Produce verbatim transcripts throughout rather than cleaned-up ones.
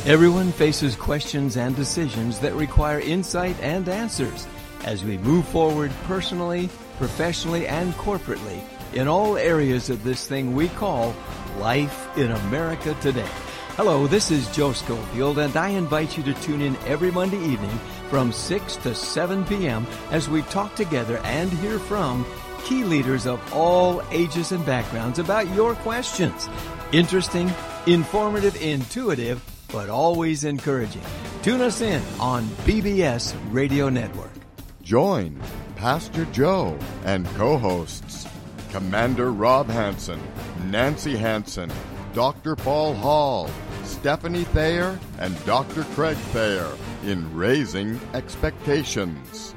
Everyone faces questions and decisions that require insight and answers as we move forward personally, professionally, and corporately in all areas of this thing we call life in America today. Hello, this is Joe Schofield, and I invite you to tune in every Monday evening from six to seven p.m. as we talk together and hear from key leaders of all ages and backgrounds about your questions. Interesting, informative, intuitive, but always encouraging. Tune us in on B B S Radio Network. Join Pastor Joe and co-hosts Commander Rob Hansen, Nancy Hansen, Doctor Paul Hall, Stephanie Thayer, and Doctor Craig Thayer in Raising Expectations.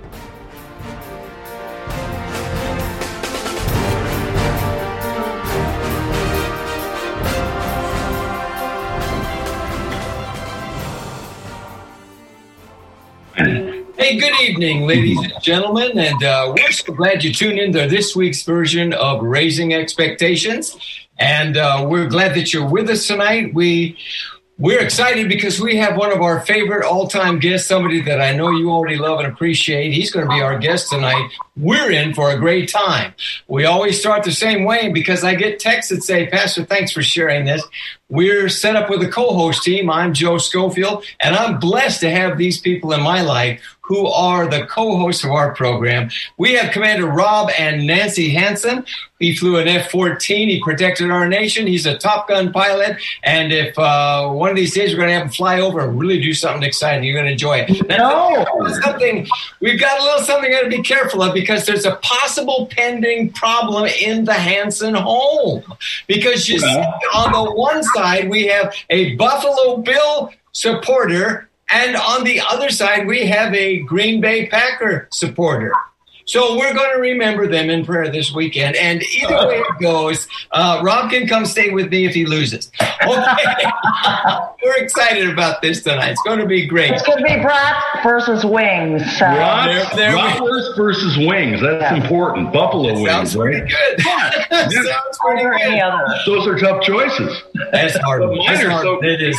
Hey, good evening, ladies and gentlemen, and uh, we're so glad you tuned into this week's version of Raising Expectations, and uh, we're glad that you're with us tonight. We, we're excited because we have one of our favorite all-time guests, somebody that I know you already love and appreciate. He's going to be our guest tonight. We're in for a great time. We always start the same way because I get texts that say, Pastor, thanks for sharing this. We're set up with a co-host team. I'm Joe Schofield, and I'm blessed to have these people in my life who are the co-hosts of our program. We have Commander Rob and Nancy Hansen. He flew an F fourteen. He protected our nation. He's a Top Gun pilot. And if uh, one of these days we're going to have him fly over and really do something exciting, you're going to enjoy it. Now, no. something, we've got a little something we got to be careful of because there's a possible pending problem in the Hansen home. Because you see, on the one side, we have a Buffalo Bill supporter, and on the other side, we have a Green Bay Packer supporter. So we're going to remember them in prayer this weekend. And either way it goes, uh, Rob can come stay with me if he loses. Okay. We're excited about this tonight. It's going to be great. It's going to be Brat versus Wings. So. Bratwurst versus Wings. That's yeah. important. Buffalo that Wings, sounds right? Pretty good. Yeah. Sounds pretty good. Any other. Those are tough choices. That's hard. That's hard. So it is.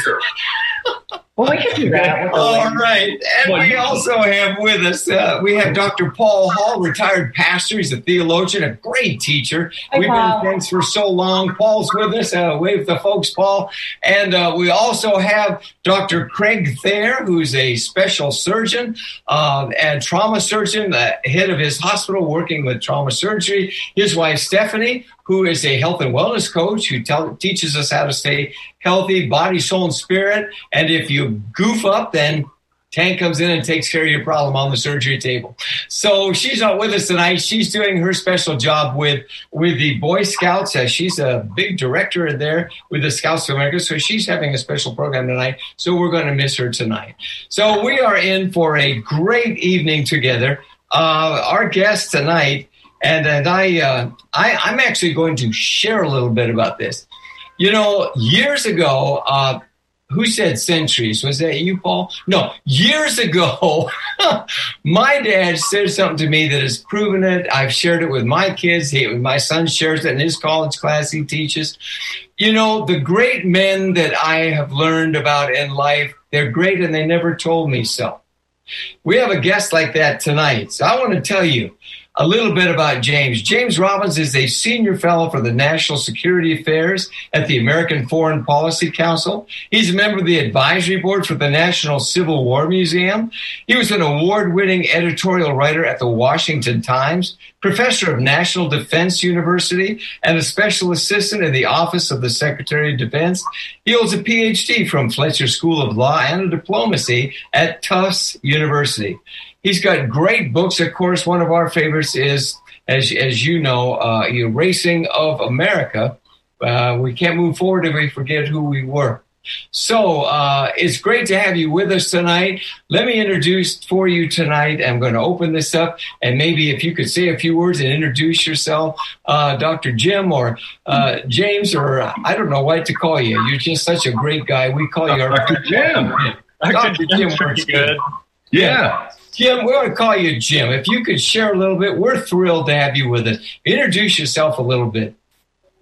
Well, we can do that. With the All wings. right. And well, we also have with us, uh, we have Doctor Paul Hall, retired pastor. He's a theologian, a great teacher. Hi, We've Paul. been friends for so long. Paul's with us. Uh, wave the folks, Paul. And uh, we also have Doctor Craig Thayer, who's a special surgeon uh, and trauma surgeon, uh, head of his hospital working with trauma surgery. His wife, Stephanie, who is a health and wellness coach who tell, teaches us how to stay healthy, body, soul, and spirit. And if you goof up, then Tank comes in and takes care of your problem on the surgery table. So she's not with us tonight. She's doing her special job with, with the Boy Scouts. Uh, she's a big director there with the Scouts of America. So she's having a special program tonight. So we're going to miss her tonight. So we are in for a great evening together. Uh, our guest tonight, And and I, uh, I I'm actually going to share a little bit about this. You know, years ago, uh, who said centuries? Was that you, Paul? No, years ago, my dad said something to me that has proven it. I've shared it with my kids. He, my son shares it in his college class he teaches. You know, the great men that I have learned about in life, they're great and they never told me so. We have a guest like that tonight. So I want to tell you a little bit about James. James Robbins is a senior fellow for the National Security Affairs at the American Foreign Policy Council. He's a member of the advisory board for the National Civil War Museum. He was an award-winning editorial writer at the Washington Times, professor of National Defense University, and a special assistant in the Office of the Secretary of Defense. He holds a P H D from Fletcher School of Law and a diplomacy at Tufts University. He's got great books. Of course, one of our favorites is, as as you know, uh, Erasing of America. Uh, we can't move forward if we forget who we were. So uh, it's great to have you with us tonight. Let me introduce for you tonight. I'm going to open this up, and maybe if you could say a few words and introduce yourself, uh, Doctor Jim or uh, James, or uh, I don't know what to call you. You're just such a great guy. We call you our Doctor Jim. Doctor Jim, pretty good. Yeah. Jim, we want to call you Jim. If you could share a little bit, we're thrilled to have you with us. Introduce yourself a little bit.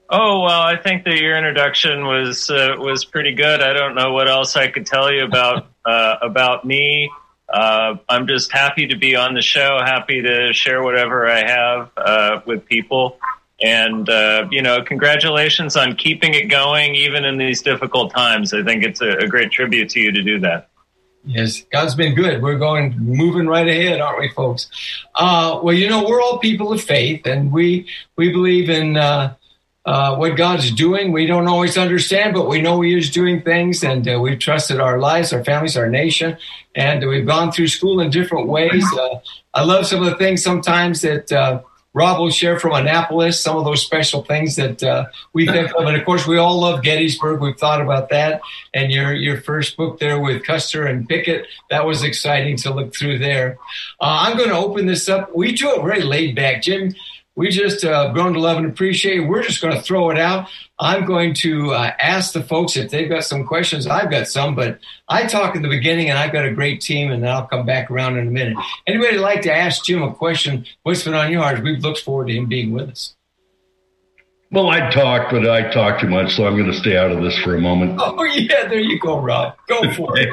Oh, well, I think that your introduction was uh, was pretty good. I don't know what else I could tell you about uh, about me. Uh, I'm just happy to be on the show, happy to share whatever I have uh, with people. And, uh, you know, congratulations on keeping it going, even in these difficult times. I think it's a, a great tribute to you to do that. Yes, God's been good. We're going, moving right ahead, aren't we, folks? Uh, well, you know, we're all people of faith, and we we believe in uh, uh, what God's doing. We don't always understand, but we know He is doing things, and uh, we've trusted our lives, our families, our nation, and we've gone through school in different ways. Uh, I love some of the things sometimes that uh, Rob will share from Annapolis, some of those special things that uh, we think of. And, of course, we all love Gettysburg. We've thought about that. And your your first book there with Custer and Pickett, that was exciting to look through there. Uh, I'm going to open this up. We do it very laid back, Jim. We just uh, grown to love and appreciate. We're just going to throw it out. I'm going to uh, ask the folks if they've got some questions. I've got some, but I talk in the beginning, and I've got a great team, and then I'll come back around in a minute. Anybody like to ask Jim a question? What's been on your heart? We've looked forward to him being with us. Well, I talk, but I talk too much, so I'm going to stay out of this for a moment. Oh, yeah, there you go, Rob. Go for it.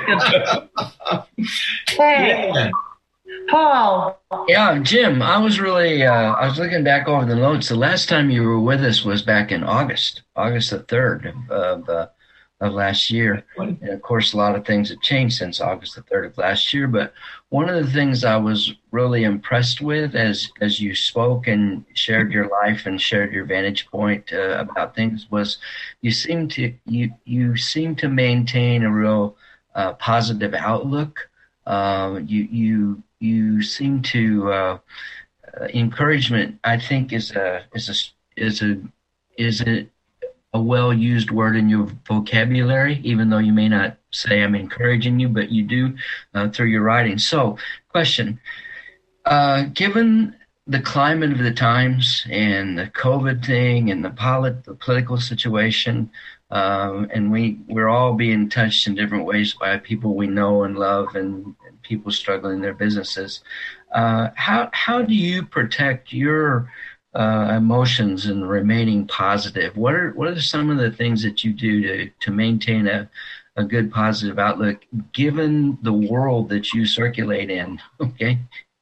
Hey, Yeah. Paul. Yeah, Jim, I was really, uh, I was looking back over the notes. The last time you were with us was back in August, August the third of, of, uh, of last year. And of course, a lot of things have changed since August the third of last year. But one of the things I was really impressed with as, as you spoke and shared your life and shared your vantage point uh, about things was you seem to, you, you seem to maintain a real uh, positive outlook. Uh, you, you, You seem to uh, uh, encouragement. I think is a is a is a is a, a well used word in your vocabulary. Even though you may not say I'm encouraging you, but you do uh, through your writing. So, question: uh, given the climate of the times and the COVID thing and the, polit- the political situation, um, and we we're all being touched in different ways by people we know and love and. People struggling in their businesses. Uh, how how do you protect your uh, emotions and remaining positive? What are what are some of the things that you do to to maintain a a good positive outlook, given the world that you circulate in? Okay.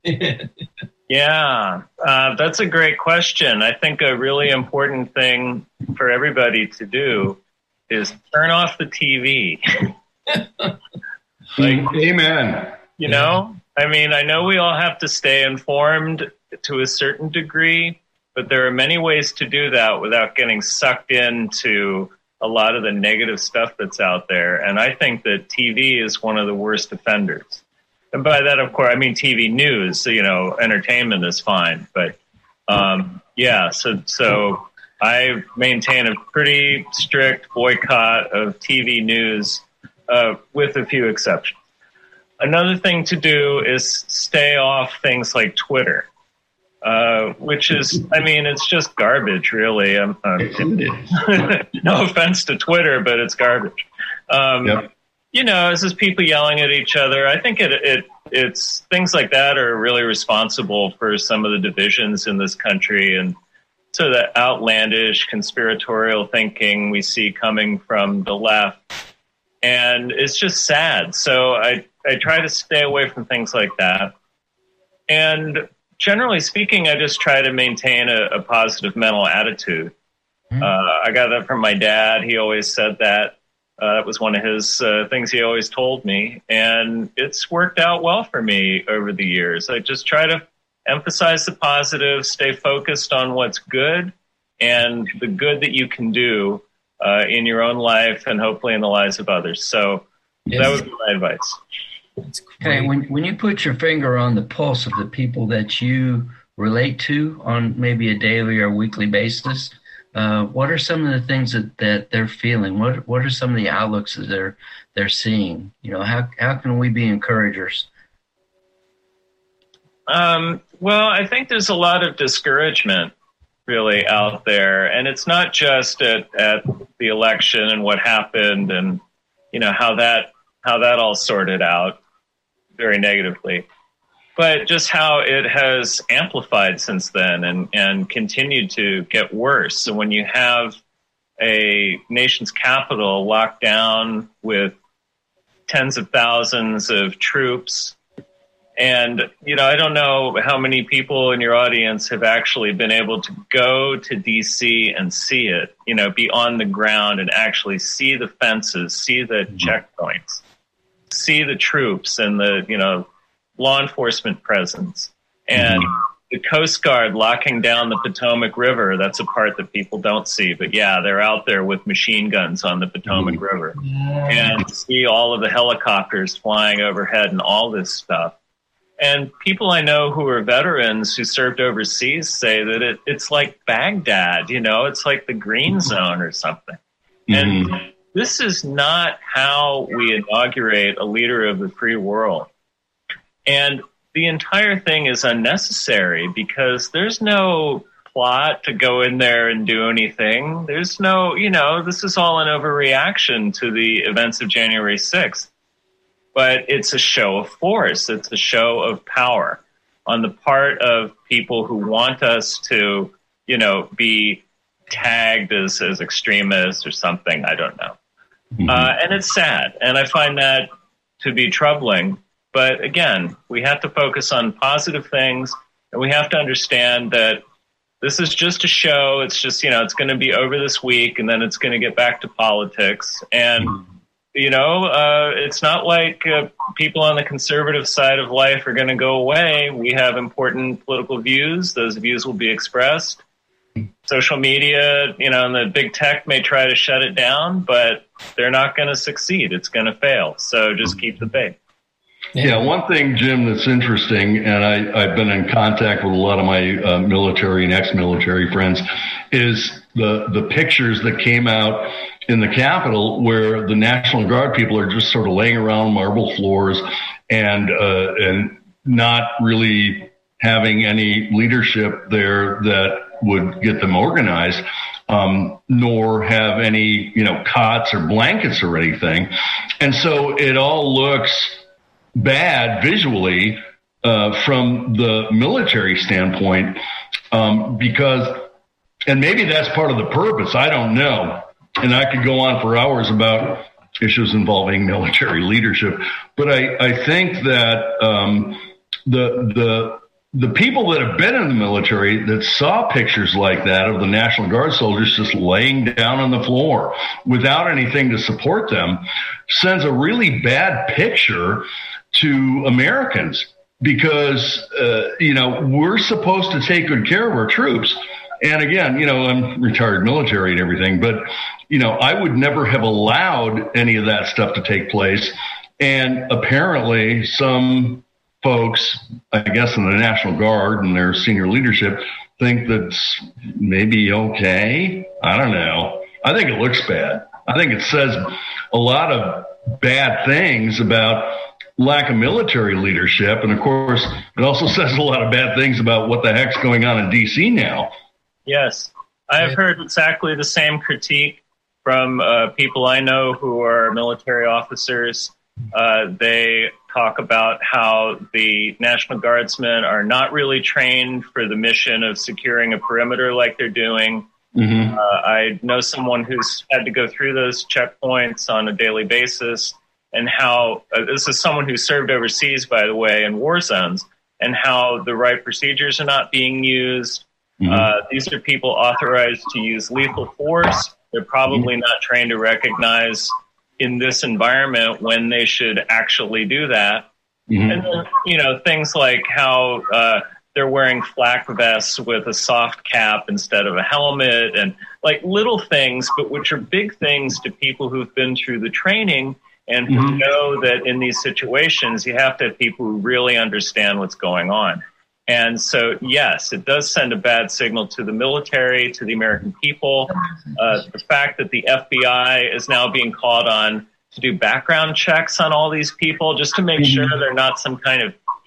Yeah, uh, that's a great question. I think a really important thing for everybody to do is turn off the T V. Like, amen. You know, I mean, I know we all have to stay informed to a certain degree, but there are many ways to do that without getting sucked into a lot of the negative stuff that's out there. And I think that T V is one of the worst offenders. And by that, of course, I mean T V news. So, you know, entertainment is fine. But, um, yeah, so so I maintain a pretty strict boycott of T V news uh, with a few exceptions. Another thing to do is stay off things like Twitter, uh, which is, I mean, it's just garbage, really. Um, um, no offense to Twitter, but it's garbage. Um, yep. You know, it's just people yelling at each other. I think it, it it's things like that are really responsible for some of the divisions in this country and so the outlandish conspiratorial thinking we see coming from the left. And it's just sad. So I, I try to stay away from things like that. And generally speaking, I just try to maintain a, a positive mental attitude. Mm-hmm. Uh, I got that from my dad. He always said that. Uh, that was one of his uh, things he always told me. And it's worked out well for me over the years. I just try to emphasize the positive, stay focused on what's good and the good that you can do Uh, in your own life and hopefully in the lives of others. So yes. That would be my advice. Okay, when when you put your finger on the pulse of the people that you relate to on maybe a daily or weekly basis, uh, what are some of the things that, that they're feeling? What what are some of the outlooks that they're they're seeing? You know, how how can we be encouragers? Um, well, I think there's a lot of discouragement really out there. And it's not just at, at the election and what happened and, you know, how that, how that all sorted out very negatively. but just how it has amplified since then and, and continued to get worse. So when you have a nation's capital locked down with tens of thousands of troops, and, you know, I don't know how many people in your audience have actually been able to go to D C and see it, you know, be on the ground and actually see the fences, see the mm-hmm. checkpoints, see the troops and the, you know, law enforcement presence. And mm-hmm. the Coast Guard locking down the Potomac River, that's a part that people don't see. But, yeah, they're out there with machine guns on the Potomac mm-hmm. River. Yeah. And see all of the helicopters flying overhead and all this stuff. And people I know who are veterans who served overseas say that it, it's like Baghdad, you know, it's like the green zone or something. Mm-hmm. And this is not how we inaugurate a leader of the free world. And the entire thing is unnecessary because there's no plot to go in there and do anything. There's no, you know, this is all an overreaction to the events of January sixth. But it's a show of force. It's a show of power on the part of people who want us to, you know, be tagged as, as extremists or something. I don't know. Mm-hmm. Uh, and it's sad. And I find that to be troubling. But again, we have to focus on positive things. And we have to understand that this is just a show. It's just, you know, it's going to be over this week and then it's going to get back to politics. And mm-hmm. You know, uh, it's not like uh, people on the conservative side of life are going to go away. We have important political views. Those views will be expressed. Social media, you know, and the big tech may try to shut it down, but they're not going to succeed. It's going to fail. So just keep the faith. Yeah, one thing, Jim, that's interesting, and I, I've been in contact with a lot of my uh, military and ex-military friends, is the the pictures that came out in the Capitol where the National Guard people are just sort of laying around marble floors and uh, and not really having any leadership there that would get them organized, um, nor have any, you know, cots or blankets or anything. And so it all looks bad visually uh, from the military standpoint um, because, and maybe that's part of the purpose, I don't know. And I could go on for hours about issues involving military leadership, but I, I think that um, the the the people that have been in the military that saw pictures like that of the National Guard soldiers just laying down on the floor without anything to support them sends a really bad picture to Americans because uh, you know we're supposed to take good care of our troops. And again, you know, I'm retired military and everything, but, you know, I would never have allowed any of that stuff to take place. And apparently some folks, I guess, in the National Guard and their senior leadership think that's maybe okay. I don't know. I think it looks bad. I think it says a lot of bad things about lack of military leadership. And of course, it also says a lot of bad things about what the heck's going on in D C now. Yes, I have heard exactly the same critique from uh, people I know who are military officers. Uh, they talk about how the National Guardsmen are not really trained for the mission of securing a perimeter like they're doing. Mm-hmm. Uh, I know someone who's had to go through those checkpoints on a daily basis, and how uh, this is someone who served overseas, by the way, in war zones, and how the right procedures are not being used. Mm-hmm. Uh, these are people authorized to use lethal force. They're probably mm-hmm. not trained to recognize in this environment when they should actually do that. Mm-hmm. And then, you know, things like how uh, they're wearing flak vests with a soft cap instead of a helmet, and like little things, but which are big things to people who've been through the training and who mm-hmm. know that in these situations you have to have people who really understand what's going on. And so, yes, it does send a bad signal to the military, to the American people. Uh, the fact that the F B I is now being called on to do background checks on all these people just to make sure they're not some kind of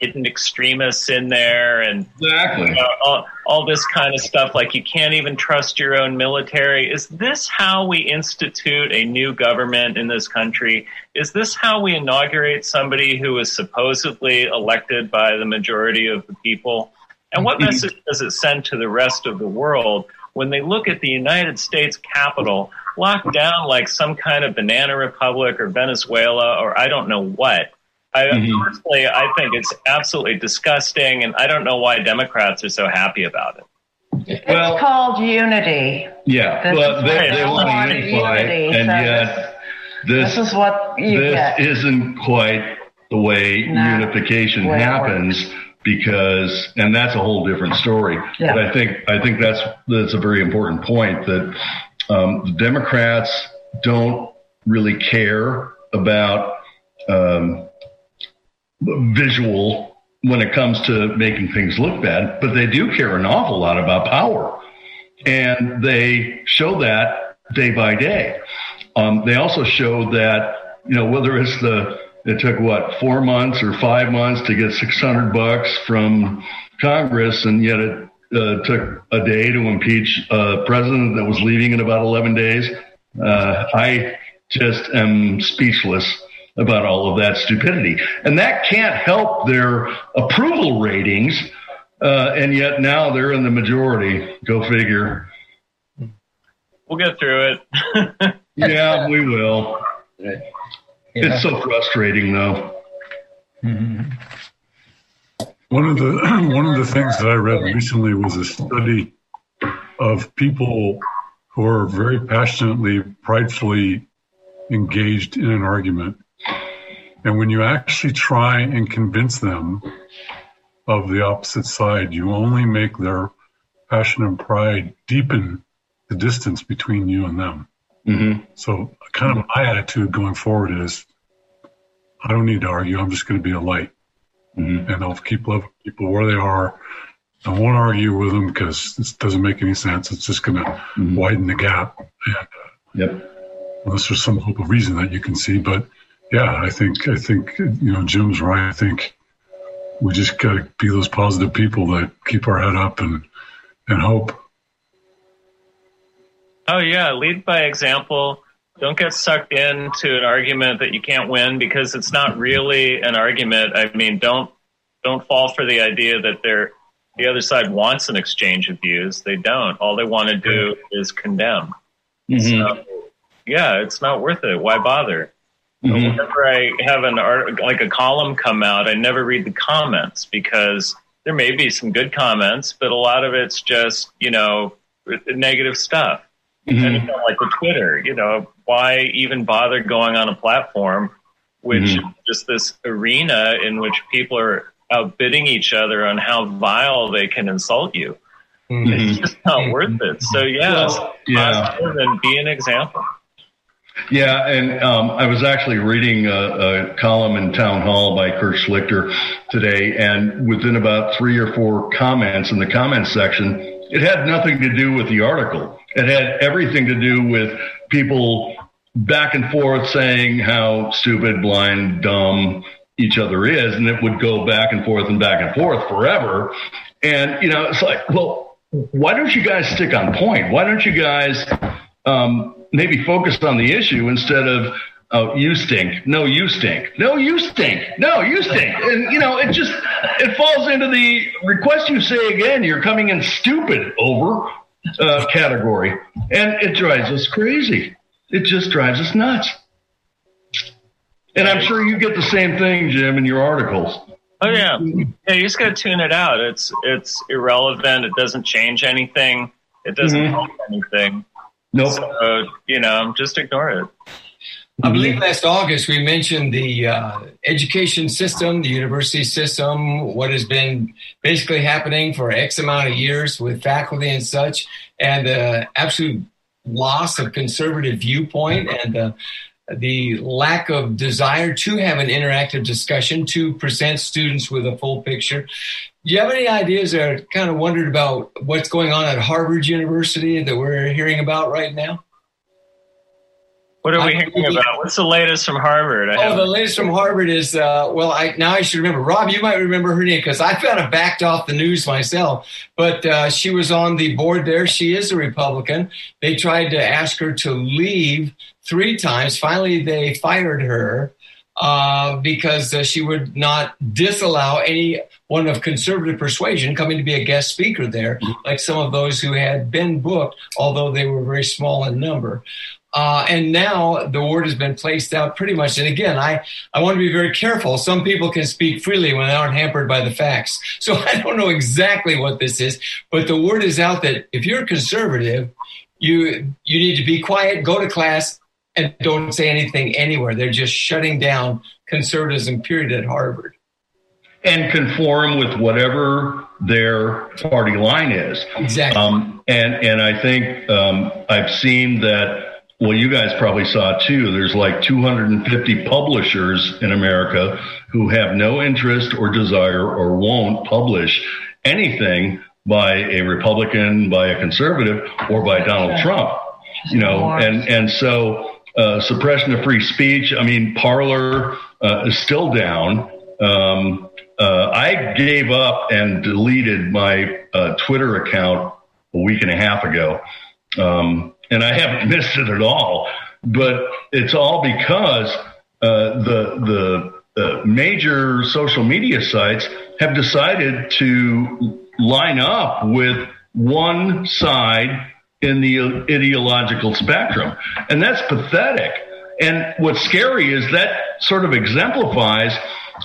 hidden extremists in there, and exactly. you know, all, all this kind of stuff. Like, you can't even trust your own military. Is this how we institute a new government in this country? Is this how we inaugurate somebody who is supposedly elected by the majority of the people? And what message does it send to the rest of the world when they look at the United States Capitol locked down like some kind of banana republic or Venezuela or I don't know what? I mm-hmm. personally, I think it's absolutely disgusting, and I don't know why Democrats are so happy about it. It's well, called unity. Yeah, this well, they, they want to unify, unity, and so yet this, this is what you this get. isn't quite the way no, unification way happens. Because, and that's a whole different story. Yeah. But I think I think that's that's a very important point, that um, the Democrats don't really care about um, visual when it comes to making things look bad, but they do care an awful lot about power, and they show that day by day. Um, they also show that, you know, whether it's the It took, what, four months or five months to get six hundred bucks from Congress, and yet it uh, took a day to impeach a president that was leaving in about eleven days. Uh, I just am speechless about all of that stupidity. And that can't help their approval ratings, uh, and yet now they're in the majority. Go figure. We'll get through it. Yeah, we will. Yeah. It's so frustrating, though. Mm-hmm. One of the one of the things that I read recently was a study of people who are very passionately, pridefully engaged in an argument, and when you actually try and convince them of the opposite side, you only make their passion and pride deepen the distance between you and them. Mm-hmm. So kind of my attitude going forward is, I don't need to argue. I'm just going to be a light. Mm-hmm. And I'll keep loving people where they are. I won't argue with them because it doesn't make any sense. It's just going to mm-hmm. widen the gap. And, uh, yep. Unless there's some hope of reason that you can see. But yeah, I think, I think, you know, Jim's right. I think we just got to be those positive people that keep our head up and, and hope. Oh, yeah. Lead by example. Don't get sucked into an argument that you can't win because it's not really an argument. I mean, don't don't fall for the idea that they're, the other side wants an exchange of views. They don't. All they want to do is condemn. Mm-hmm. So, yeah, it's not worth it. Why bother? Mm-hmm. Whenever I have an art, like a column come out, I never read the comments because there may be some good comments, but a lot of it's just, you know, negative stuff. Mm-hmm. And you know, like with Twitter, you know, why even bother going on a platform which mm-hmm. is just this arena in which people are outbidding each other on how vile they can insult you? Mm-hmm. It's just not worth it. So, yeah, well, yeah. and be an example. Yeah, and um, I was actually reading a, a column in Town Hall by Kurt Schlichter today, and within about three or four comments in the comments section, it had nothing to do with the article. It had everything to do with people back and forth saying how stupid, blind, dumb each other is, and it would go back and forth and back and forth forever. And, you know, it's like, well, why don't you guys stick on point? Why don't you guys um, maybe focus on the issue instead of, oh, you stink. No, you stink. No, you stink. No, you stink. And, you know, it just, it falls into the request you say again, you're coming in stupid over uh, category. And it drives us crazy. It just drives us nuts. And I'm sure you get the same thing, Jim, in your articles. Oh, yeah. Yeah, you just got to tune it out. It's it's irrelevant. It doesn't change anything. It doesn't mm-hmm. help anything. Nope. So, you know, just ignore it. I believe last August we mentioned the uh, education system, the university system, what has been basically happening for X amount of years with faculty and such, and the absolute loss of conservative viewpoint and uh, the lack of desire to have an interactive discussion to present students with a full picture. Do you have any ideas or kind of wondered about what's going on at Harvard University that we're hearing about right now? What are we hearing about? What's the latest from Harvard? I oh, the latest from Harvard is, uh, well, I now I should remember. Rob, you might remember her name because I kind of backed off the news myself. But uh, she was on the board there. She is a Republican. They tried to ask her to leave three times. Finally, they fired her uh, because uh, she would not disallow anyone of conservative persuasion coming to be a guest speaker there, like some of those who had been booked, although they were very small in number. Uh, and now the word has been placed out pretty much. And again, I, I want to be very careful. Some people can speak freely when they aren't hampered by the facts. So I don't know exactly what this is, but the word is out that if you're a conservative, you you need to be quiet, go to class, and don't say anything anywhere. They're just shutting down conservatism, period, at Harvard. And conform with whatever their party line is. Exactly. Um, and, and I think um, I've seen that. Well, you guys probably saw too, there's like two hundred fifty publishers in America who have no interest or desire or won't publish anything by a Republican, by a conservative, or by Donald Trump. You know, and, and so uh, suppression of free speech, I mean, Parler uh, is still down. Um, uh, I gave up and deleted my uh, Twitter account a week and a half ago. Um, And I haven't missed it at all, but it's all because uh, the the uh, major social media sites have decided to line up with one side in the ideological spectrum, and that's pathetic. And what's scary is that sort of exemplifies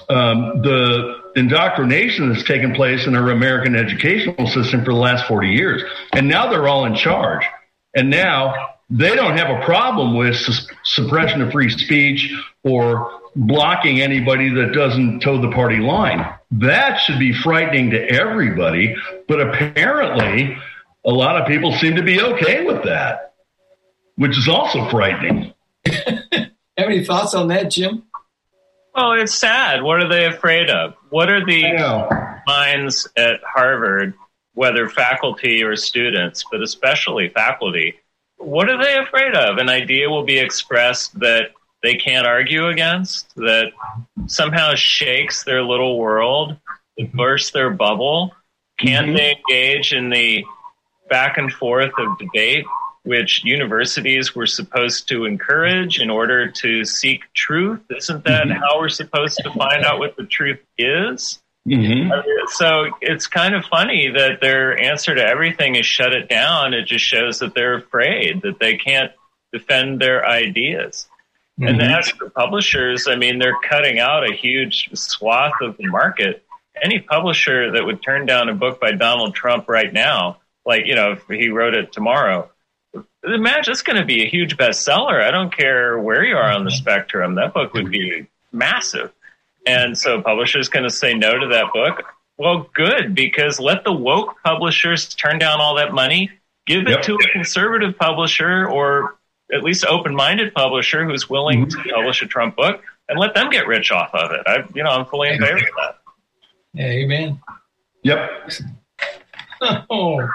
um, the indoctrination that's taken place in our American educational system for the last forty years, and now they're all in charge. And now they don't have a problem with su- suppression of free speech or blocking anybody that doesn't toe the party line. That should be frightening to everybody. But apparently, a lot of people seem to be okay with that, which is also frightening. Have any thoughts on that, Jim? Well, it's sad. What are they afraid of? What are the minds at Harvard, whether faculty or students, but especially faculty, what are they afraid of? An idea will be expressed that they can't argue against, that somehow shakes their little world, bursts their bubble. Can't mm-hmm. they engage in the back and forth of debate, which universities were supposed to encourage in order to seek truth? Isn't that mm-hmm. how we're supposed to find out what the truth is? Mm-hmm. So it's kind of funny that their answer to everything is shut it down. It just shows that they're afraid, that they can't defend their ideas. Mm-hmm. And as for publishers, I mean, they're cutting out a huge swath of the market. Any publisher that would turn down a book by Donald Trump right now, like, you know, if he wrote it tomorrow, imagine it's going to be a huge bestseller. I don't care where you are on the spectrum. That book would be massive. And so publishers going to say no to that book. Well, good, because let the woke publishers turn down all that money, give it yep. to a conservative publisher or at least open-minded publisher who's willing mm-hmm. to publish a Trump book, and let them get rich off of it. I, you know, I'm fully in favor of that. Yeah, amen. Yep. Oh.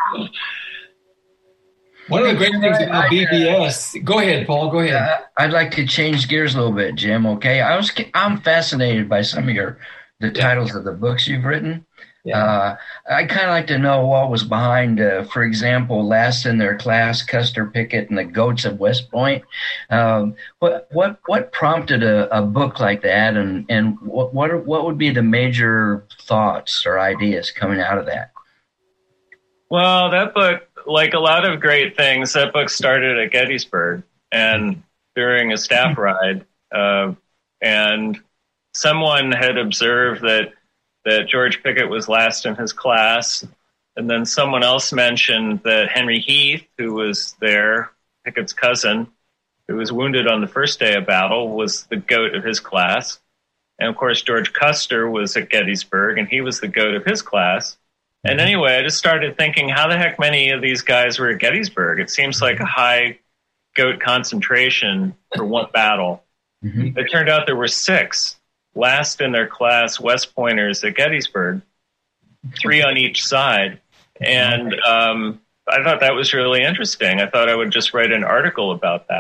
One of the great things about B B S. Go ahead, Paul. Go ahead. Uh, I'd like to change gears a little bit, Jim. Okay, I was I'm fascinated by some of your the titles of the books you've written. Yeah. Uh, I kind of like to know what was behind, uh, for example, Last in Their Class, Custer Pickett and the Goats of West Point. Um, what what what prompted a, a book like that, and and what what are, what would be the major thoughts or ideas coming out of that? Well, that book, like a lot of great things, that book started at Gettysburg and during a staff ride. Uh, and someone had observed that, that George Pickett was last in his class. And then someone else mentioned that Henry Heath, who was there, Pickett's cousin, who was wounded on the first day of battle, was the goat of his class. And of course, George Custer was at Gettysburg, and he was the goat of his class. And anyway, I just started thinking, how the heck many of these guys were at Gettysburg? It seems like a high goat concentration for one battle. Mm-hmm. It turned out there were six last in their class West Pointers at Gettysburg, three on each side. And um, I thought that was really interesting. I thought I would just write an article about that.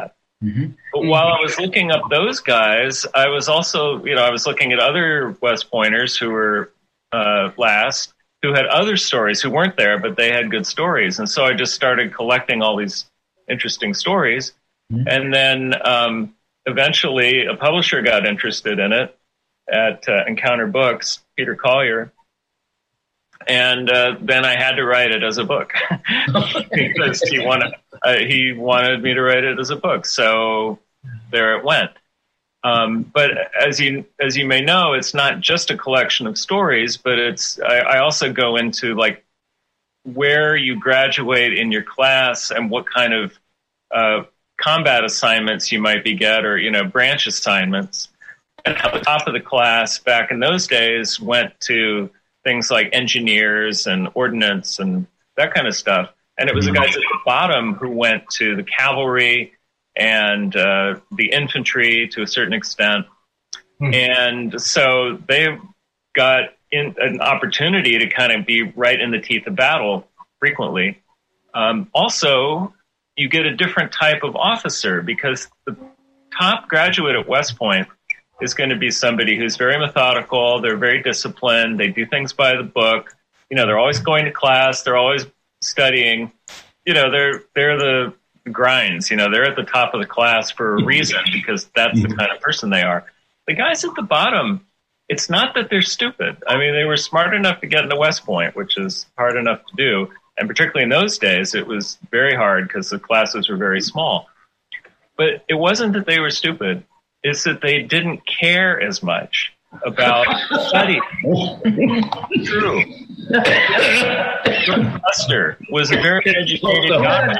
Mm-hmm. But while I was looking up those guys, I was also, you know, I was looking at other West Pointers who were uh, last, who had other stories, who weren't there, but they had good stories. And so I just started collecting all these interesting stories. Mm-hmm. And then um, eventually a publisher got interested in it at uh, Encounter Books, Peter Collier. And uh, then I had to write it as a book because he wanted uh, he wanted me to write it as a book. So there it went. Um, but as you as you may know, it's not just a collection of stories, but it's I, I also go into like where you graduate in your class and what kind of uh, combat assignments you might be get, or you know branch assignments. And at the top of the class back in those days went to things like engineers and ordnance and that kind of stuff. And it was the guys at the bottom who went to the cavalry and uh, the infantry to a certain extent. Mm-hmm. And so they got in, an opportunity to kind of be right in the teeth of battle frequently. Um, also, you get a different type of officer because the top graduate at West Point is going to be somebody who's very methodical. They're very disciplined. They do things by the book. You know, they're always going to class. They're always studying. You know, they're they're the grinds. You know, they're at the top of the class for a reason because that's the kind of person they are. The guys at the bottom, it's not that they're stupid. I mean, they were smart enough to get into West Point, which is hard enough to do. And particularly in those days, it was very hard because the classes were very small. But it wasn't that they were stupid. Is that they didn't care as much about study. True. Custer was a very educated guy.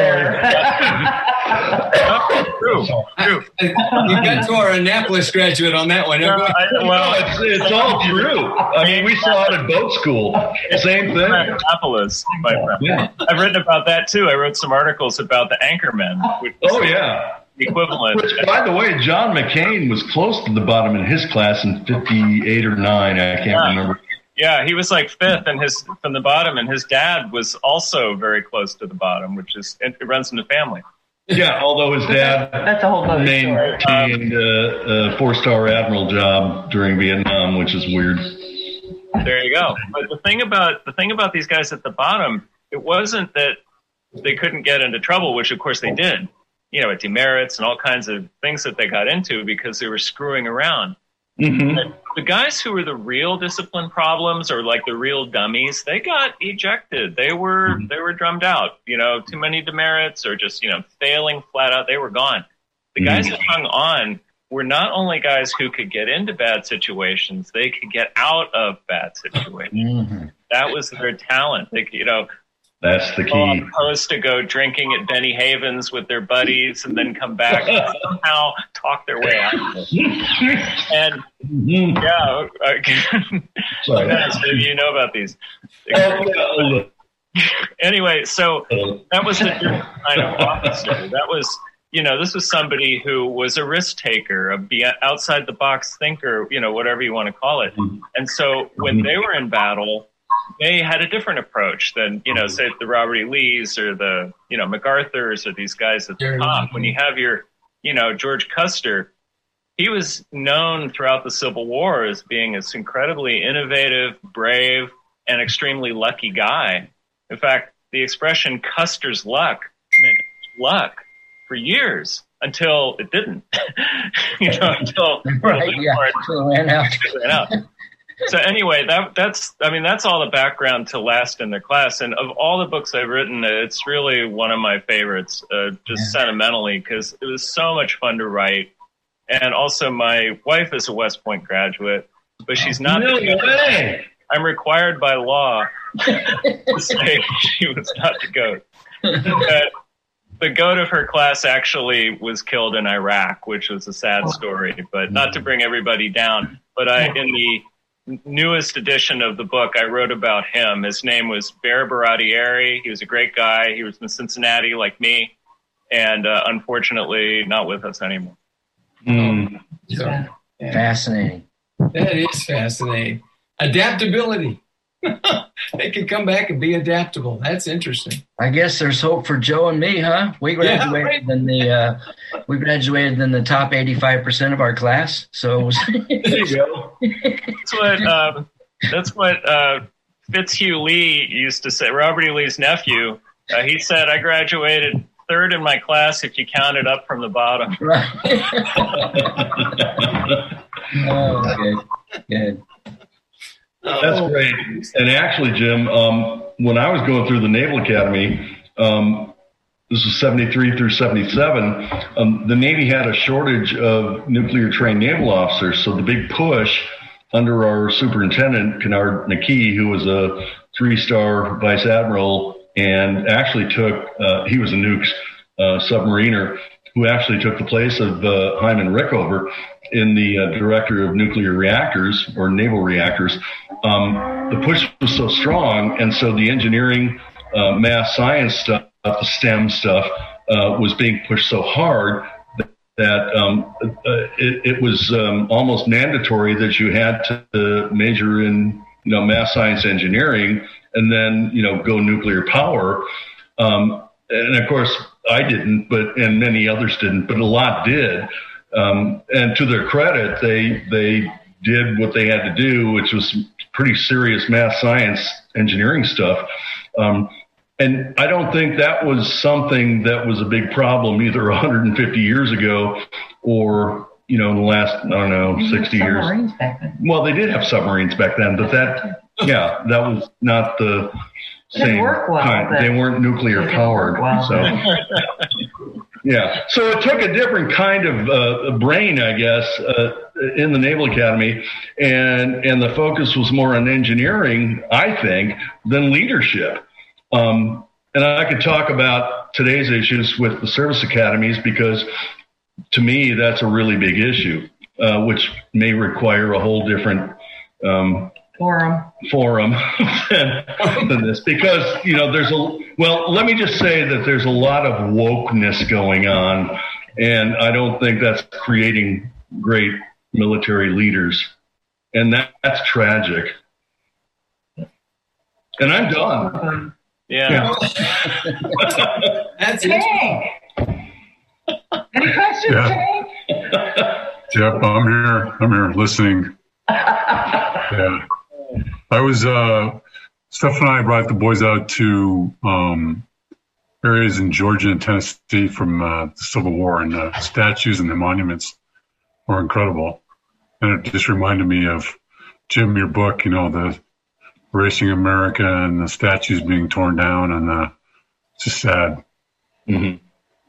True, true. You got to our Annapolis graduate on that one. No, I, well, it's, it's all true. I mean, we saw it at boat school. Same thing. Annapolis, my friend. Yeah. I've written about that too. I wrote some articles about the anchormen. Which oh, yeah. Equivalent. Which, by the way, John McCain was close to the bottom in his class in fifty-eight or nine. I can't yeah. remember. Yeah, he was like fifth and his from the bottom, and his dad was also very close to the bottom, which is it runs in the family. Yeah, although his dad that's a whole other maintained uh, a four-star admiral job during Vietnam, which is weird. There you go. But the thing about the thing about these guys at the bottom, it wasn't that they couldn't get into trouble, which of course they did. You know, at demerits and all kinds of things that they got into because they were screwing around. Mm-hmm. The guys who were the real discipline problems or like the real dummies, they got ejected. They were mm-hmm. they were drummed out. You know, too many demerits or just, you know, failing flat out. They were gone. The guys mm-hmm. that hung on were not only guys who could get into bad situations, they could get out of bad situations. Mm-hmm. That was their talent. They, you know, that's the key. Opposed to go drinking at Benny Havens with their buddies and then come back and somehow talk their way out of it. And yeah, uh, maybe you know about these. Anyway, so that was a different kind of officer. That was, you know, this was somebody who was a risk taker, a be outside the box thinker, you know, whatever you want to call it. And so when they were in battle, they had a different approach than, you know, say the Robert E. Lees or the, you know, MacArthur's or these guys at the top. When you have your, you know, George Custer, he was known throughout the Civil War as being this incredibly innovative, brave, and extremely lucky guy. In fact, the expression Custer's luck meant luck for years until it didn't. you know, until right, yeah, until it ran out. It ran out. So anyway, that that's I mean that's all the background to Last in Their Class, and of all the books I've written, it's really one of my favorites, uh, just yeah. sentimentally, because it was so much fun to write. And also, my wife is a West Point graduate, but she's not. No way. I'm required by law to say she was not the goat. But the goat of her class actually was killed in Iraq, which was a sad story. But not to bring everybody down. But I in the newest edition of the book, I wrote about him. His name was Bear Baratieri. He was a great guy. He was in Cincinnati like me, and uh, unfortunately not with us anymore. Mm. So, fascinating. That is fascinating. Adaptability. They can come back and be adaptable. That's interesting. I guess there's hope for Joe and me, huh? We graduated Yeah, right. in the uh, we graduated in the top eighty-five percent of our class. So There you go. That's what um, that's what uh, Fitzhugh Lee used to say. Robert E. Lee's nephew. Uh, he said, "I graduated third in my class if you counted up from the bottom." right. Oh, good, good. That's great. And actually, Jim, um, when I was going through the Naval Academy, um, this was seventy-three through seventy-seven, um, the Navy had a shortage of nuclear trained naval officers. So the big push under our superintendent, Kennard McKee, who was a three-star vice admiral and actually took, uh, he was a nukes uh, submariner, who actually took the place of uh, Hyman Rickover in the uh, director of nuclear reactors or naval reactors. Um, the push was so strong, and so the engineering, uh, math, science stuff, the STEM stuff, uh, was being pushed so hard that, that um, uh, it, it was um, almost mandatory that you had to major in, you know, math, science, engineering, and then, you know, go nuclear power. Um, and of course, I didn't, but and many others didn't, but a lot did. Um, and to their credit, they they did what they had to do, which was pretty serious math, science, engineering stuff. Um, and I don't think that was something that was a big problem either one hundred fifty years ago or, you know, in the last, I don't know, sixty years. Submarines back then. Well, they did have submarines back then, but that, yeah, that was not the It didn't same work well, kind. but They weren't nuclear it didn't powered. work well. So, yeah. So it took a different kind of uh, brain, I guess, uh, in the Naval Academy, and and the focus was more on engineering, I think, than leadership. Um, and I could talk about today's issues with the service academies because, to me, that's a really big issue, uh, which may require a whole different um, Forum. forum than, than this. Because, you know, there's a, well, let me just say that there's a lot of wokeness going on, and I don't think that's creating great military leaders. And that, that's tragic. And I'm done. Yeah. That's it. Hey! Any questions, Yeah. Jay? Jeff, I'm here. I'm here listening. Yeah. I was, uh, Steph and I brought the boys out to um, areas in Georgia and Tennessee from uh, the Civil War, and the statues and the monuments were incredible. And it just reminded me of, Jim, your book, you know, the Racing America and the statues being torn down, and uh, it's just sad. Mm-hmm.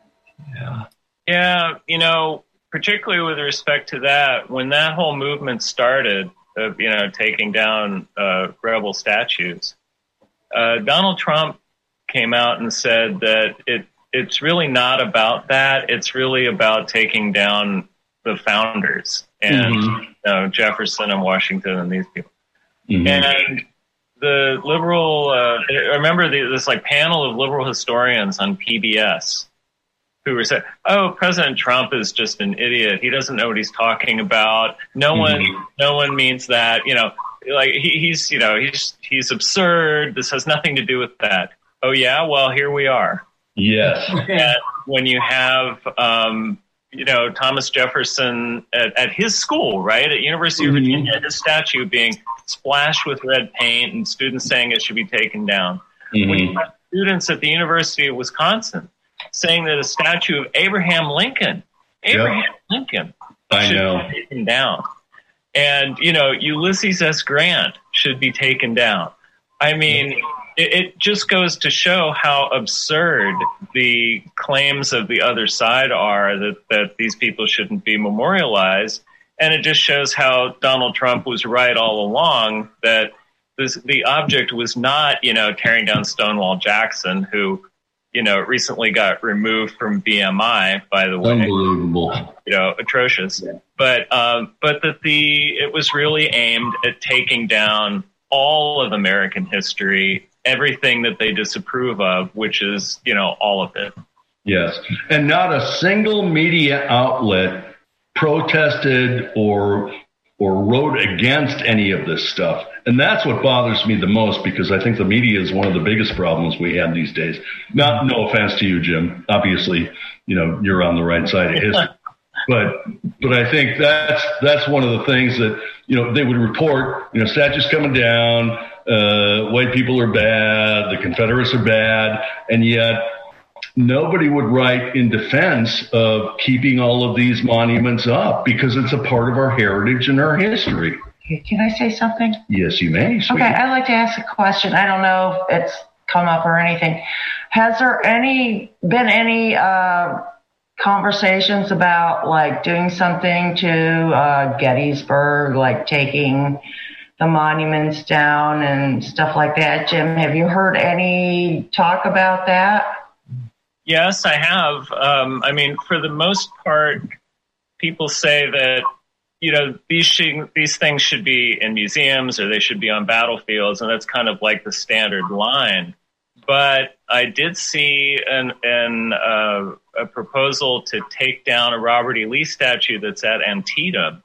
Yeah. Yeah. You know, particularly with respect to that, when that whole movement started, of, you know, taking down uh, rebel statues, uh, Donald Trump came out and said that it it's really not about that. It's really about taking down the founders and Mm-hmm. you know, Jefferson and Washington and these people. Mm-hmm. And the liberal, uh, I remember the, this like panel of liberal historians on P B S who were saying, "Oh, President Trump is just an idiot. He doesn't know what he's talking about. No Mm-hmm. one, no one means that. You know, like he, he's, you know, he's he's absurd. This has nothing to do with that." Oh yeah, well here we are. Yes. And when you have, um, you know, Thomas Jefferson at, at his school, right, at University of Virginia, his statue being splashed with red paint and students saying it should be taken down. Mm-hmm. When you have students at the University of Wisconsin saying that a statue of Abraham Lincoln, Abraham Yep. Lincoln, I should know. be taken down. And, you know, Ulysses S. Grant should be taken down. I mean, it, it just goes to show how absurd the claims of the other side are that, that these people shouldn't be memorialized. And it just shows how Donald Trump was right all along, that this, the object was not, you know, tearing down Stonewall Jackson, who, you know, recently got removed from B M I, by the way. Unbelievable. You know, atrocious. But um, but that the it was really aimed at taking down all of American history, everything that they disapprove of, which is, you know, all of it. Yes. And not a single media outlet protested or or wrote against any of this stuff. And that's what bothers me the most, because I think the media is one of the biggest problems we have these days. Not, no offense to you, Jim. Obviously, you know, you're on the right side of history. But but I think that's that's one of the things that, you know, they would report, you know, statues coming down, uh, white people are bad, the Confederates are bad, and yet nobody would write in defense of keeping all of these monuments up because it's a part of our heritage and our history. Can I say something? Yes, you may. Sweetie. Okay, I'd like to ask a question. I don't know if it's come up or anything. Has there any been any uh, conversations about like doing something to uh, Gettysburg, like taking the monuments down and stuff like that? Jim, have you heard any talk about that? Yes, I have. Um, I mean, for the most part, people say that, you know, these sh- these things should be in museums or they should be on battlefields, and that's kind of like the standard line. But I did see an, an uh, a proposal to take down a Robert E. Lee statue that's at Antietam.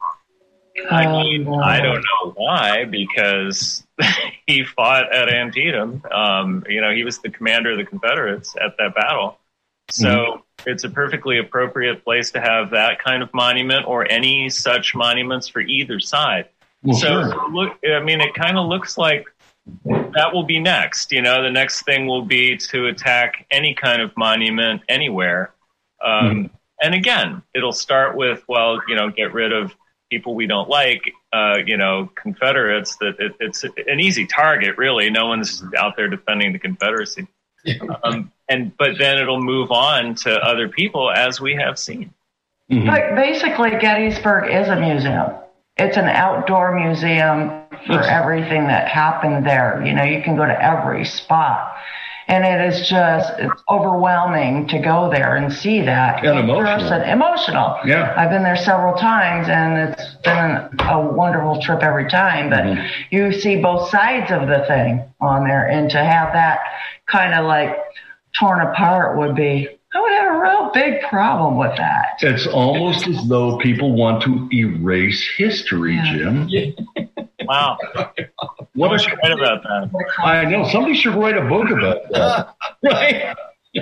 I mean, Oh, I don't know why, because he fought at Antietam. Um, you know, he was the commander of the Confederates at that battle. So mm-hmm. It's a perfectly appropriate place to have that kind of monument or any such monuments for either side. Well, so, sure. look, I mean, it kind of looks like that will be next. You know, the next thing will be to attack any kind of monument anywhere. Um, mm-hmm. And again, it'll start with, well, you know, get rid of people we don't like, uh, you know, Confederates. That it, it's an easy target, really. No one's out there defending the Confederacy. Um, and but then it'll move on to other people, as we have seen. Mm-hmm. But basically, Gettysburg is a museum. It's an outdoor museum for everything that happened there. You know, you can go to every spot. And it is just, it's overwhelming to go there and see that. And emotional. Person. Emotional. Yeah. I've been there several times, and it's been a wonderful trip every time. But mm-hmm. you see both sides of the thing on there, and to have that kind of like torn apart would be, I would have a real big problem with that. It's almost as though people want to erase history, yeah. Jim. Yeah. Wow. What was you write about that? I know. Somebody should write a book about that. Right?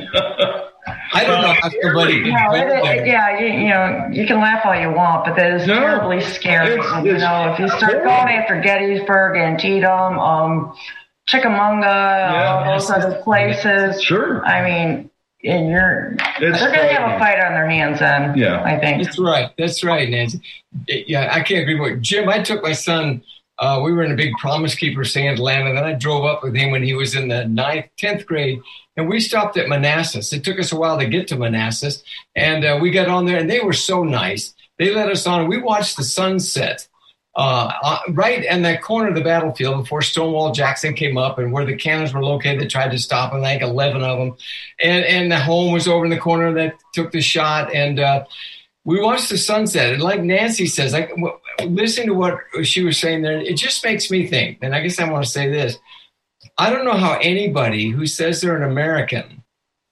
I don't know how somebody can no, it, it, yeah, you, you know, you can laugh all you want, but that is no, terribly scary. It's, you it's, know, if you start going after Gettysburg, Antietam, um, Chickamauga, yeah, all those other places. Sure. I mean, and you're it's they're going to have a fight on their hands then. Yeah, I think that's right. That's right, Nancy. Yeah, I can't agree more. Jim, I took my son. Uh, we were in a big Promise Keepers thing in Atlanta. Then I drove up with him when he was in the ninth, tenth grade, and we stopped at Manassas. It took us a while to get to Manassas, and uh, we got on there, and they were so nice. They let us on. We watched the sunset uh, uh, right in that corner of the battlefield before Stonewall Jackson came up, and where the cannons were located. They tried to stop them, like eleven of them, and and the home was over in the corner that took the shot, and uh, we watched the sunset. And like Nancy says, like listening to what she was saying there, it just makes me think. And I guess I want to say this: I don't know how anybody who says they're an American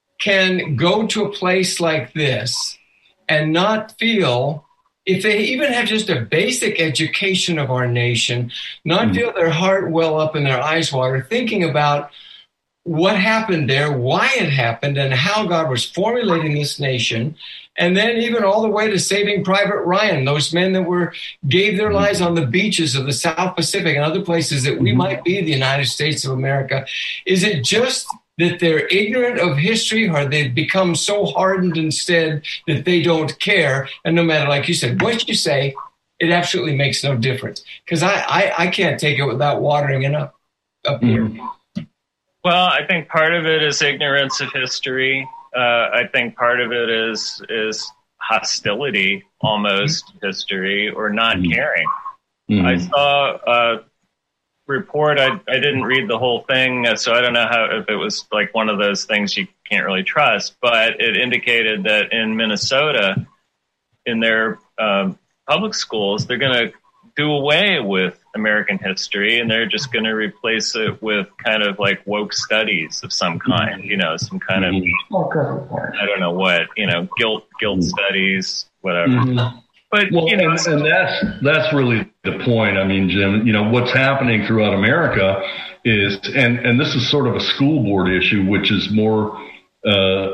can go to a place like this and not feel, if they even have just a basic education of our nation, not mm-hmm. feel their heart well up and their eyes water, thinking about what happened there, why it happened, and how God was formulating this nation, and then even all the way to Saving Private Ryan, those men that were gave their lives on the beaches of the South Pacific and other places that we mm-hmm. might be the United States of America. Is it just that they're ignorant of history, or they've become so hardened instead that they don't care? And no matter, like you said, what you say, it absolutely makes no difference. Because I, I, I can't take it without watering it up, up here. Mm-hmm. Well, I think part of it is ignorance of history. Uh, I think part of it is is hostility, almost, mm-hmm. history, or not mm-hmm. caring. Mm-hmm. I saw a report. I, I didn't read the whole thing, so I don't know how if it was like one of those things you can't really trust, but it indicated that in Minnesota, in their um, public schools, they're going to do away with American history, and they're just going to replace it with kind of like woke studies of some kind, you know, some kind of, I don't know what, you know, guilt, guilt studies, whatever. Mm-hmm. But, well, you know, and, and that's that's really the point. I mean, Jim, you know, what's happening throughout America is, and, and this is sort of a school board issue, which is more uh,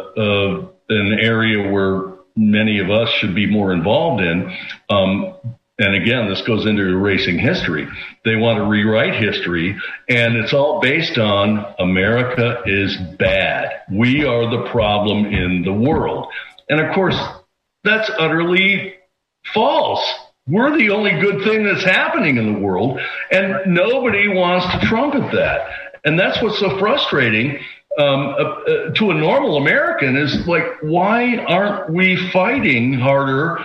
uh, an area where many of us should be more involved in. Um, and again, this goes into erasing history. They want to rewrite history, and it's all based on America is bad. We are the problem in the world. And of course, that's utterly false. We're the only good thing that's happening in the world, and nobody wants to trumpet that. And that's what's so frustrating um, uh, uh, to a normal American is like, why aren't we fighting harder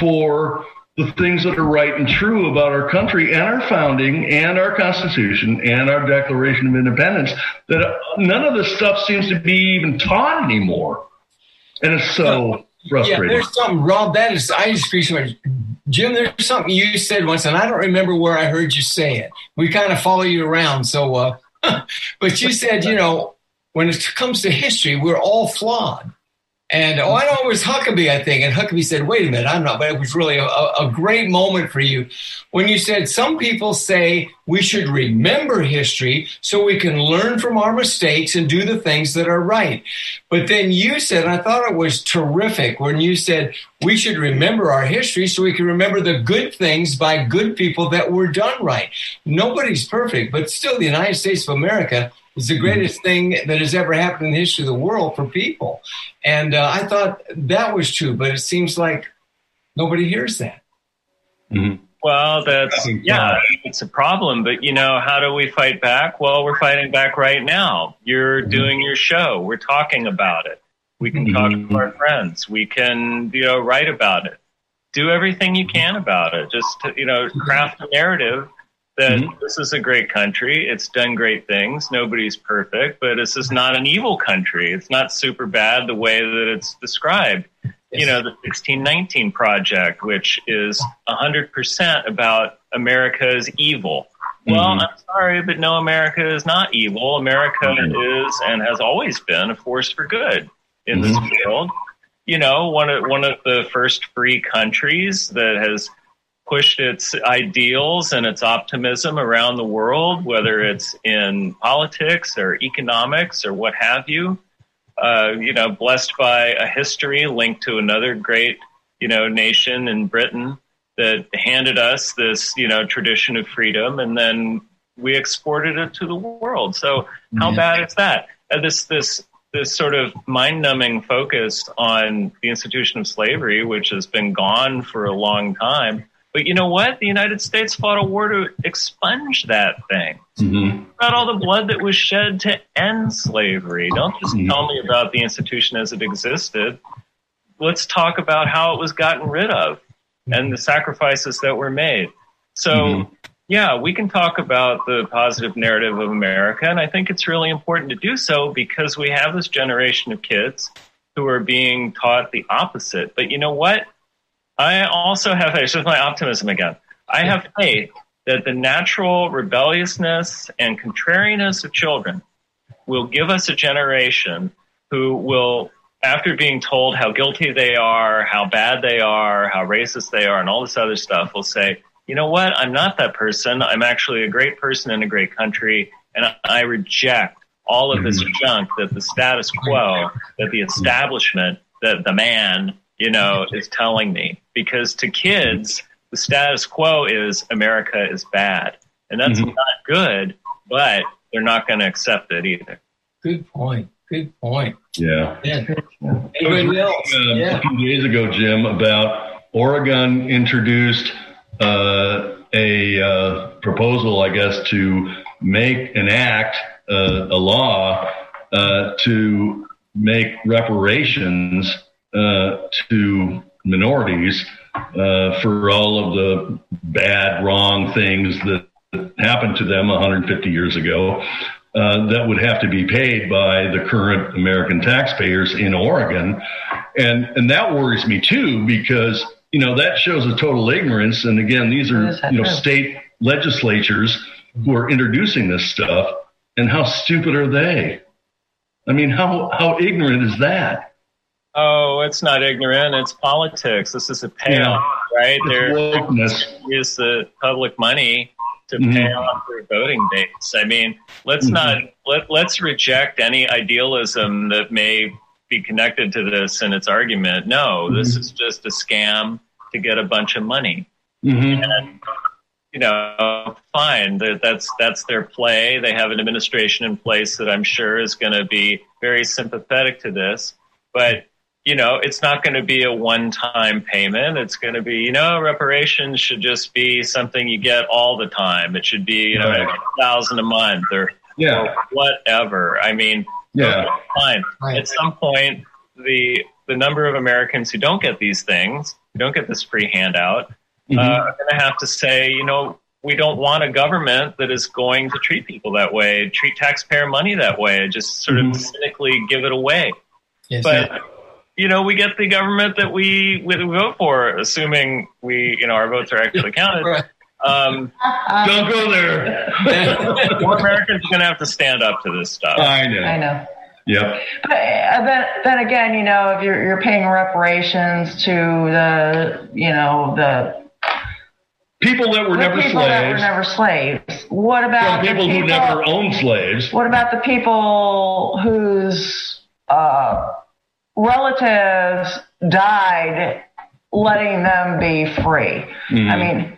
for the things that are right and true about our country and our founding and our Constitution and our Declaration of Independence, that none of this stuff seems to be even taught anymore. And it's so frustrating. Yeah, there's something, Rob, that is, I just appreciate it. Jim, there's something you said once, and I don't remember where I heard you say it. We kind of follow you around, so, uh, but you said, you know, when it comes to history, we're all flawed. And, oh, I know it was Huckabee, I think. And Huckabee said, wait a minute, I'm not. But it was really a, a great moment for you when you said some people say we should remember history so we can learn from our mistakes and do the things that are right. But then you said, and I thought it was terrific, when you said we should remember our history so we can remember the good things by good people that were done right. Nobody's perfect, but still the United States of America is the greatest thing that has ever happened in the history of the world for people. And uh, I thought that was true, but it seems like nobody hears that. Mm-hmm. Well, that's, yeah, it's a problem. But, you know, how do we fight back? Well, we're fighting back right now. You're mm-hmm. doing your show. We're talking about it. We can mm-hmm. talk to our friends. We can, you know, write about it. Do everything you can about it. Just, to, you know, craft a narrative that mm-hmm. this is a great country. It's done great things. Nobody's perfect, but this is not an evil country. It's not super bad the way that it's described. Yes. You know, the sixteen nineteen Project, which is one hundred percent about America is evil. Mm-hmm. Well, I'm sorry, but no, America is not evil. America mm-hmm. is and has always been a force for good in mm-hmm. this field. You know, one of, one of the first free countries that has pushed its ideals and its optimism around the world, whether it's in politics or economics or what have you. Uh, you know, blessed by a history linked to another great, you know, nation in Britain that handed us this, you know, tradition of freedom, and then we exported it to the world. So how yeah. bad is that? Uh, this this this sort of mind-numbing focus on the institution of slavery, which has been gone for a long time. But you know what? The United States fought a war to expunge that thing. Mm-hmm. About all the blood that was shed to end slavery. Don't just mm-hmm. tell me about the institution as it existed. Let's talk about how it was gotten rid of and the sacrifices that were made. So, mm-hmm. yeah, we can talk about the positive narrative of America, and I think it's really important to do so because we have this generation of kids who are being taught the opposite. But you know what? I also have faith, so it's my optimism again. I have faith that the natural rebelliousness and contrariness of children will give us a generation who will, after being told how guilty they are, how bad they are, how racist they are, and all this other stuff, will say, you know what, I'm not that person. I'm actually a great person in a great country, and I reject all of this junk that the status quo, that the establishment, that the man, you know, is telling me. Because to kids, the status quo is America is bad. And that's mm-hmm. not good, but they're not going to accept it either. Good point. Good point. Yeah. yeah. Anybody else? Uh, yeah. A few days ago, Jim, about Oregon introduced uh, a uh, proposal, I guess, to make enact uh, a law uh, to make reparations uh, to minorities uh, for all of the bad, wrong things that happened to them one hundred fifty years ago. Uh, that would have to be paid by the current American taxpayers in Oregon. And and that worries me, too, because, you know, that shows a total ignorance. And again, these are, you know, state legislatures who are introducing this stuff. And how stupid are they? I mean, how, how ignorant is that? Oh, it's not ignorant. It's politics. This is a payoff. right? It's They're wokeness. use the public money to Mhm. pay off their voting dates. I mean, let's Mhm. not let let's reject any idealism that may be connected to this and its argument. No, this is just a scam to get a bunch of money. Mhm. And you know, fine. That, that's that's their play. They have an administration in place that I'm sure is going to be very sympathetic to this. But you know, it's not going to be a one-time payment. It's going to be, you know, reparations should just be something you get all the time. It should be, you know, Right. a thousand a month or, Yeah. or whatever. I mean, Yeah. okay, fine. Right. At some point, the the number of Americans who don't get these things, who don't get this free handout, Mhm. uh, are going to have to say, you know, we don't want a government that is going to treat people that way, treat taxpayer money that way, just sort Mhm. of cynically give it away. Yes, But sir. you know, we get the government that we, we vote for, assuming we, you know, our votes are actually counted. Right. Um, Don't go there. more Americans are going to have to stand up to this stuff. I know. I know. Yep. But uh, then, then again, you know, if you're, you're paying reparations to the, you know, the, People that were the never people that were slaves. never slaves. What about From the people who never owned slaves. What about the people whose uh, relatives died, letting them be free? Mhm. I mean,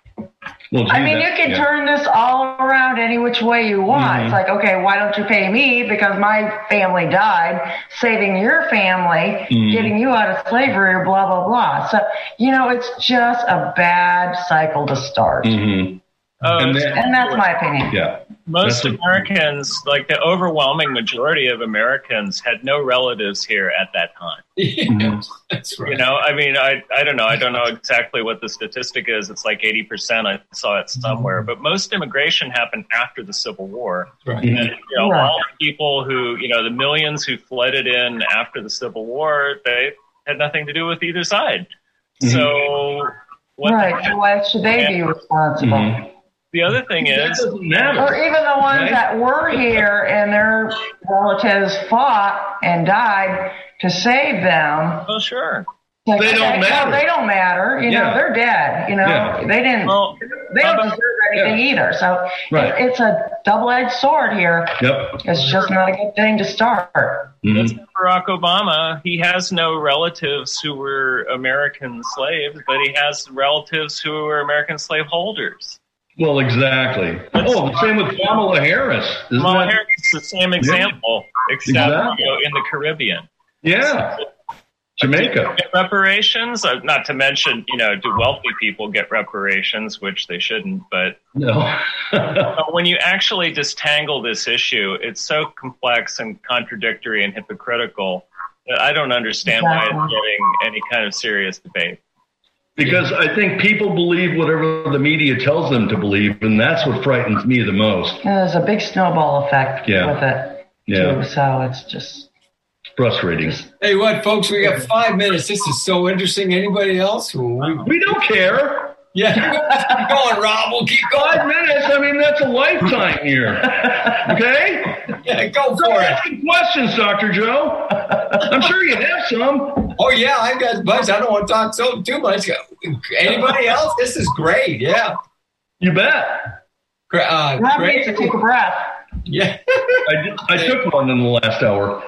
Well, gee, I mean, you that- can yeah. turn this all around any which way you want. Mhm. It's like, okay, why don't you pay me because my family died, saving your family, Mhm. getting you out of slavery, or blah, blah, blah. So, you know, it's just a bad cycle to start. Mhm. Oh, And it's- then- And that's my opinion. Yeah. most that's a- Americans, like the overwhelming majority of Americans, had no relatives here at that time. Yes, that's right. You know, I mean, I I don't know. I don't know exactly what the statistic is. It's like eighty percent. I saw it somewhere. But most immigration happened after the Civil War. Right. And, you know, Right. all the people who, you know, the millions who flooded in after the Civil War, they had nothing to do with either side. Mhm. So, what Right. the, So why should they be responsible? Mhm. the other thing That is, doesn't matter. Or even the ones Right. that were here and their relatives fought and died to save them. oh, sure. Like, They don't okay, matter. No, they don't matter. You Yeah. know, they're dead. You know, Yeah. they didn't. Well, they how don't about- deserve anything either. So Right. it, it's a double-edged sword here. Yep. It's just not a good thing to start. Mhm. Barack Obama, he has no relatives who were American slaves, but he has relatives who were American slave holders. Well, exactly. Oh, the same with Kamala Harris. Isn't Kamala that? Harris is the same example, except Exactly. you know, in the Caribbean. Yeah. Jamaica. Get reparations, uh, not to mention, you know, do wealthy people get reparations, which they shouldn't, but No. But when you actually disentangle this issue, it's so complex and contradictory and hypocritical that I don't understand why it's getting any kind of serious debate. Because I think people believe whatever the media tells them to believe, and that's what frightens me the most. And there's a big snowball effect Yeah. with it, Yeah. too. So it's just. Frustrating. Hey, what, folks? We got five minutes. This is so interesting. Anybody else? We, We don't care. yeah, keep going, Rob. We'll keep Five going. minutes, I mean, that's a lifetime here. Okay? Yeah, go Go for it. ask some questions, Doctor Joe. I'm sure you have some. Oh yeah, I've got a bunch. I don't want to talk so too much. Anybody else? This is great. Yeah. You bet. Gra- Uh, Rob great. needs to take a breath. Yeah. I, did- I took one in the last hour.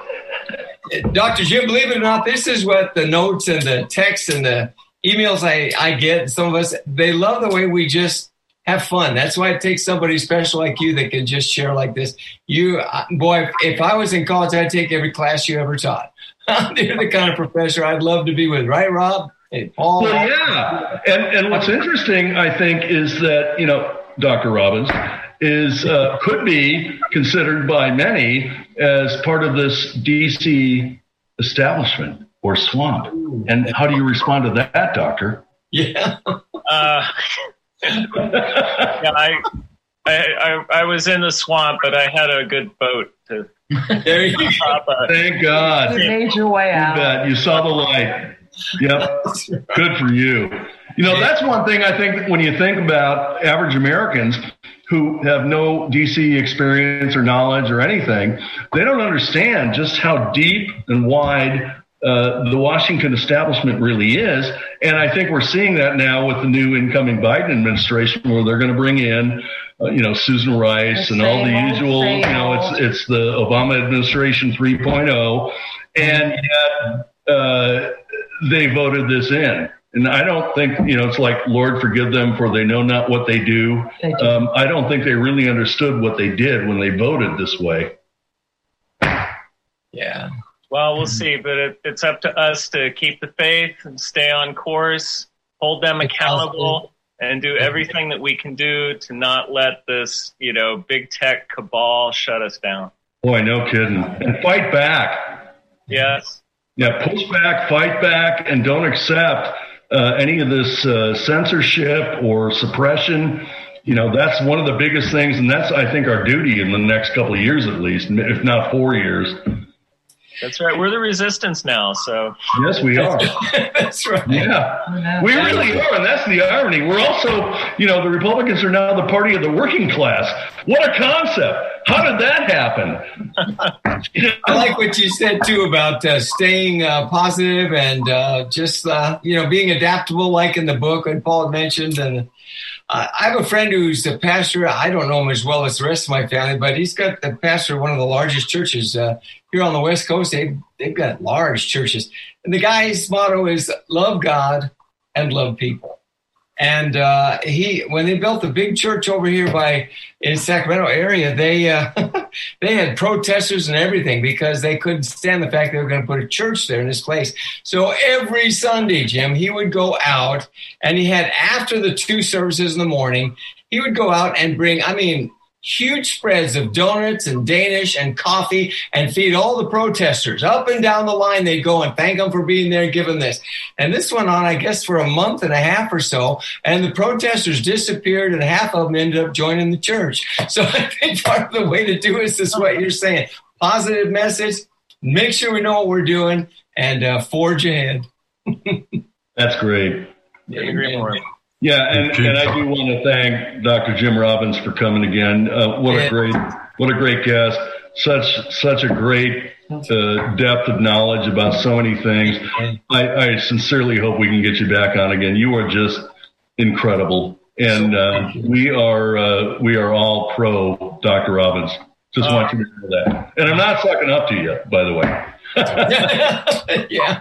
Doctor Jim, believe it or not, this is what the notes and the texts and the emails I, I get. Some of us, they love the way we just have fun. That's why it takes somebody special like you that can just share like this. You, uh, boy, if, if I was in college, I'd take every class you ever taught. You're the kind of professor I'd love to be with, right, Rob? Hey, Paul. Well, yeah. And, and what's interesting, I think, is that, you know, Doctor Robbins is uh, could be considered by many as part of this D C establishment or swamp. And how do you respond to that, Doctor? Yeah. Uh, yeah, I, I, I, I was in the swamp, but I had a good boat to There you go. hop on. Thank God. You You made your way out. bet. You saw the light. Yep. Good for you. You know, that's one thing I think that when you think about average Americans who have no D C experience or knowledge or anything, they don't understand just how deep and wide uh, the Washington establishment really is. And I think we're seeing that now with the new incoming Biden administration, where they're going to bring in, uh, you know, Susan Rice and all the usual, you know, it's, it's the Obama administration three point oh. And yet, uh, they voted this in. And I don't think, you know, it's like, Lord, forgive them, for they know not what they do. They do. Um, I don't think they really understood what they did when they voted this way. Yeah. Well, we'll see, but it, it's up to us to keep the faith and stay on course, hold them accountable, and do everything that we can do to not let this, you know, big tech cabal shut us down. Boy, no kidding. And fight back. Yes. Yeah, push back, fight back, and don't accept uh, any of this uh, censorship or suppression. You know, that's one of the biggest things, and that's, I think, our duty in the next couple of years at least, if not four years. That's right. We're the resistance now, so. Yes, we are. That's right. Yeah, we really are, and that's the irony. We're also, you know, the Republicans are now the party of the working class. What a concept. How did that happen? I like what you said, too, about uh, staying uh, positive and uh, just, uh, you know, being adaptable, like in the book that Paul had mentioned. And uh, I have a friend who's a pastor. I don't know him as well as the rest of my family, but he's got the pastor of one of the largest churches uh, here on the West Coast. They've, they've got large churches. And the guy's motto is love God and love people. And uh, he, when they built the big church over here by in Sacramento area, they uh, they had protesters and everything because they couldn't stand the fact they were going to put a church there in this place. So every Sunday, Jim, he would go out, and he had, after the two services in the morning, he would go out and bring, I mean, huge spreads of donuts and Danish and coffee and feed all the protesters. Up and down the line, they'd go and thank them for being there and give them this. And this went on, I guess, for a month and a half or so. And the protesters disappeared, and half of them ended up joining the church. So I think part of the way to do this is what you're saying. Positive message, make sure we know what we're doing, and uh, forge ahead. That's great. Yeah, I agree more. Yeah, and, and I do want to thank Doctor Jim Robbins for coming again. Uh, what a great, what a great guest! Such such a great uh, depth of knowledge about so many things. I, I sincerely hope we can get you back on again. You are just incredible, and uh, we are uh, we are all pro Doctor Robbins. Just want you to know that. And I'm not sucking up to you, by the way. Yeah.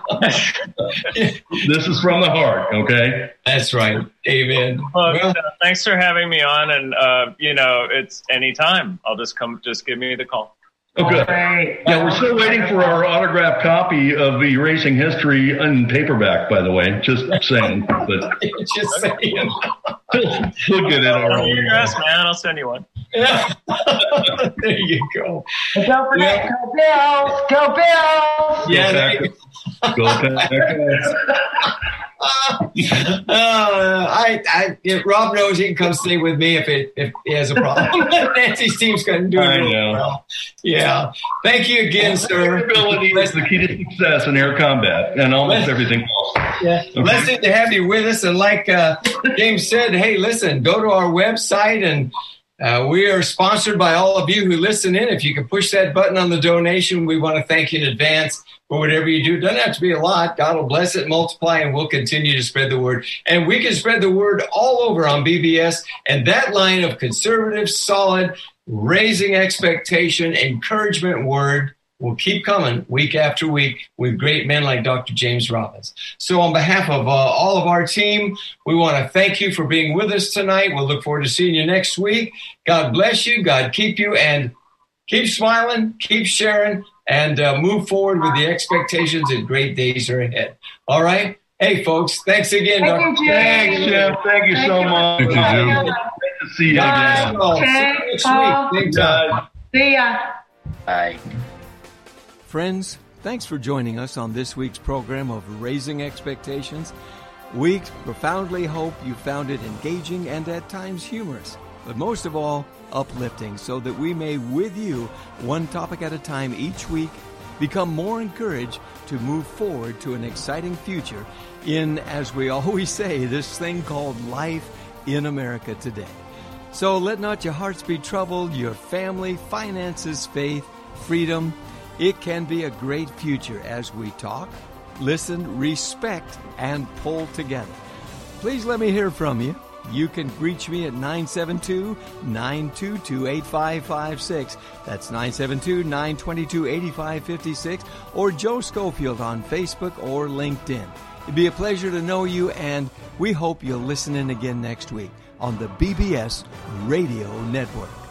This is from the heart, okay? That's right. Amen. Well, well uh, thanks for having me on, and uh, you know, it's anytime. I'll just come. Just give me the call. Oh, good. Right. Yeah, we're still waiting for our autographed copy of Erasing History in paperback, by the way. Just saying. But just saying. We'll get it. I'll your address, man. I'll send you one. Yeah. There you go. And don't forget, yeah. Go Bills! Go Bills! Yeah. Go Packers. Uh, I, I, if Rob knows he can come stay with me if it if he has a problem. Nancy's team's going to do it I really know. well. Yeah. Thank you again, sir. Ability is the key to success in air combat and almost everything else. Yeah. Okay. Blessed to have you with us. And like uh, James said, hey, listen, go to our website, and uh, we are sponsored by all of you who listen in. If you can push that button on the donation, we want to thank you in advance. For whatever you do, it doesn't have to be a lot. God will bless it, multiply, and we'll continue to spread the word. And we can spread the word all over on B B S. And that line of conservative, solid, raising expectation, encouragement word will keep coming week after week with great men like Doctor James Robbins. So on behalf of uh, all of our team, we want to thank you for being with us tonight. We'll look forward to seeing you next week. God bless you. God keep you. And keep smiling, keep sharing, and uh, move forward with the expectations that great days are ahead. All right? Hey, folks, thanks again. Thank Doctor you, Jim. Thanks, Jim. Thank you Thank so you. much. Thank you, Jim. Great to see you Bye. again. See you Okay, next Paul. week. Big time. See ya. Bye. Friends, thanks for joining us on this week's program of Raising Expectations. We profoundly hope you found it engaging and at times humorous, but most of all, uplifting, so that we may, with you, one topic at a time each week, become more encouraged to move forward to an exciting future in, as we always say, this thing called life in America today. So let not your hearts be troubled, your family, finances, faith, freedom. It can be a great future as we talk, listen, respect, and pull together. Please let me hear from you. You can reach me at nine seven two, nine two two, eight five five six. That's nine seven two, nine two two, eight five five six, or Joe Schofield on Facebook or LinkedIn. It'd be a pleasure to know you, and we hope you'll listen in again next week on the B B S Radio Network.